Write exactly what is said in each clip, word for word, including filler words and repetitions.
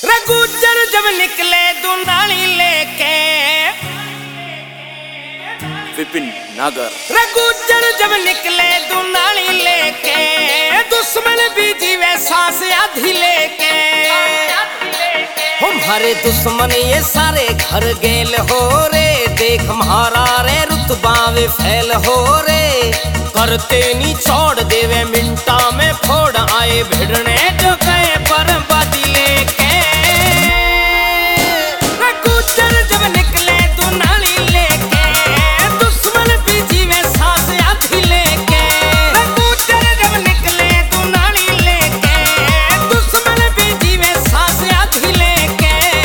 गुज्जर जब निकले दुनाली लेके विपिन नागर। गुज्जर जब निकले दुनाली लेके दुश्मन भी जीवे सांस आधी लेके। हमारे दुश्मन ये सारे घर गेल हो रे, देख म्हारा रे रुतबा वे फैल हो रे। करते नी छोड़ देवे मिंटा में फोड़ आए भिड़ने जो गए बर्बादी लेके। गुज्जर जब निकले दुनाली लेके दुश्मन भी जीवे सांस आधी लेके। गुज्जर जब निकले दुनाली लेके दुश्मन भी जीवे सांस आधी लेके।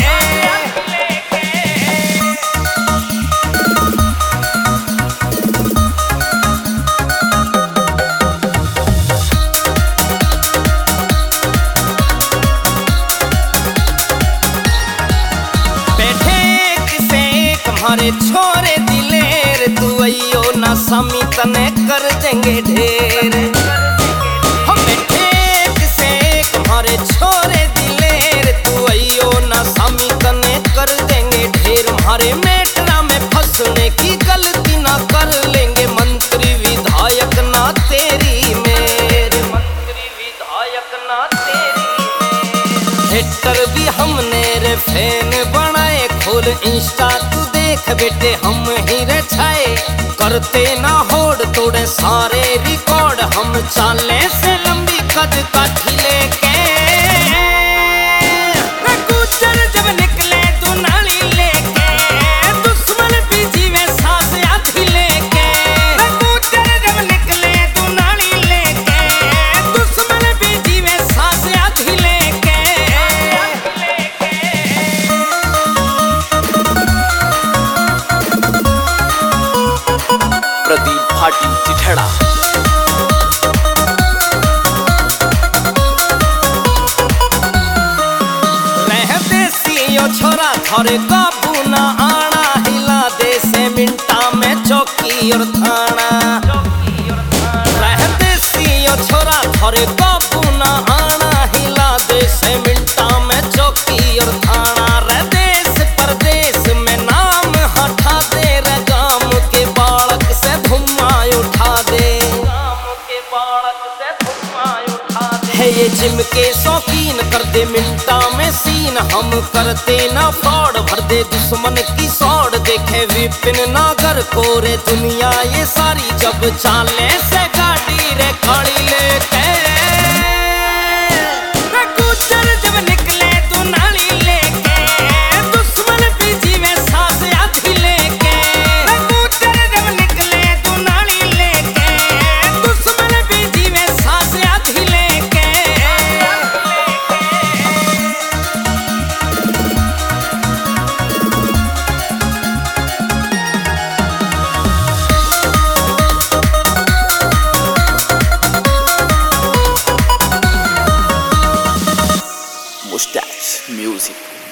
हमारे छोरे दिलेर तू अयो ना सामी तने कर देंगे ढेर। हम एक से एक हमारे छोरे दिलेर तू अयो ना सामी तने कर देंगे ढेर। हमारे मेटरा में फंसने की गलती ना कर लेंगे मंत्री विधायक ना तेरी मेरे। मंत्री विधायक ना तेरी मेरे। हेटर भी हमने रे फैन बनाए खोल इंस्टा तू देख बेटे हम ही रे छाए। करते ना होड़ तोड़े सारे रिकॉर्ड हम चाले से लंबी कद काठी लेके। गुज्जर जब निकले दुनाली लेके दुश्मन भी जीवे सांस आधी लेके। गुज्जर जब निकले दुनाली लेके दुश्मन भी जीवे सांस आधी लेके। प्रदीप भाटी चिठड़ा। रहते सीओ छोरा थारे काबू ना आना, हिला दे से मिंटा में चौकी और थाना। रहते सीओ छोरा थारे काबू ना आना, हिला दे से मिंटा में चौकी और थाना। रे देश परदेश में नाम हटा दे रे गाम के बालक से धुआं उठा दे। है ये जिम के शौकीन कर दे मिंटा में सीन, हम करते ना फ्रॉड भर दे दुश्मन की सौड़। देखे विपिन नागर को रे दुनिया ये सारी जब चाले से गाड़ी रे खड़ी लेके। गुज्जर जब निकले दुनाली लेके दुश्मन भी जीवे सांस आधी लेके। गुज्जर जब निकले दुनाली लेके दुश्मन भी जीवे सांस आधी लेके। Mustache music.